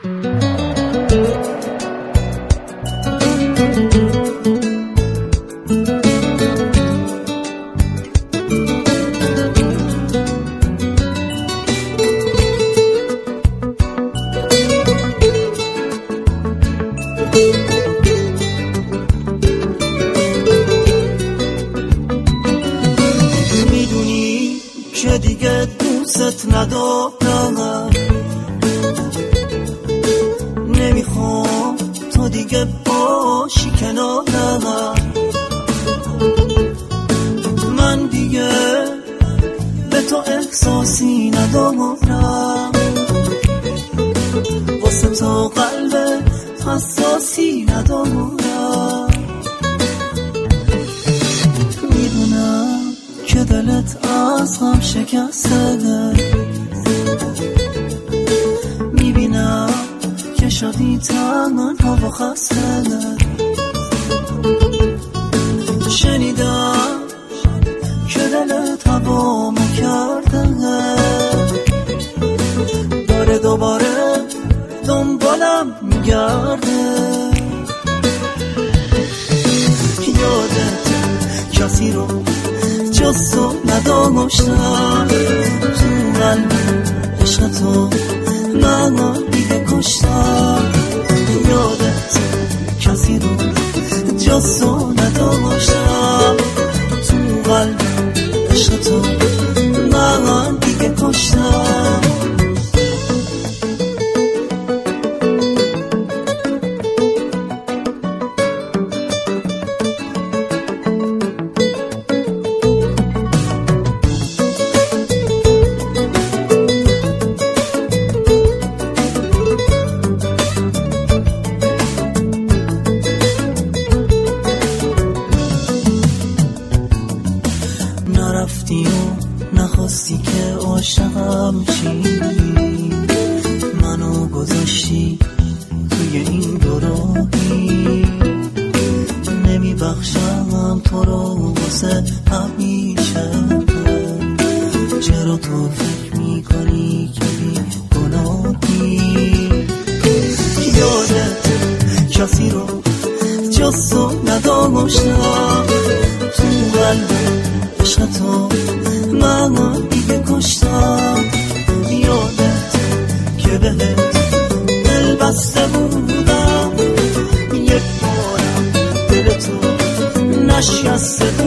میدونی که دیگه دوست ندارم، نمیخوام تو دیگه باشی کنارم. من دیگه به تو احساسی ندارم، واسه تو قلب حساسی ندارم. میدونم که دلت از هم شکسته، میبینم که شدی تنها و خسته. شنیدم که دلت هوامو کرده، داره دوباره دنبالم میگرده. یادت کسی رو جز تو نداشتم، تو قلب عشق تو من دیگه کشتم. یادت کسی رو جز تو نداشتم، تو قلب عشق تو من دیگه کشتم. نرفتی و نخواستی که عاشقم چی، منو گذاشتی توی این دوراهی. نمیبخشم تو رو واسه همیشه، چرا تو فکر میکنی که بی گناهی. یادت کسی رو جز تو نداشتم، تو قلب عشق تو من دیگه کشتم. یادت که بهت دل بسته بودم، یک بارم دل تو نشکسته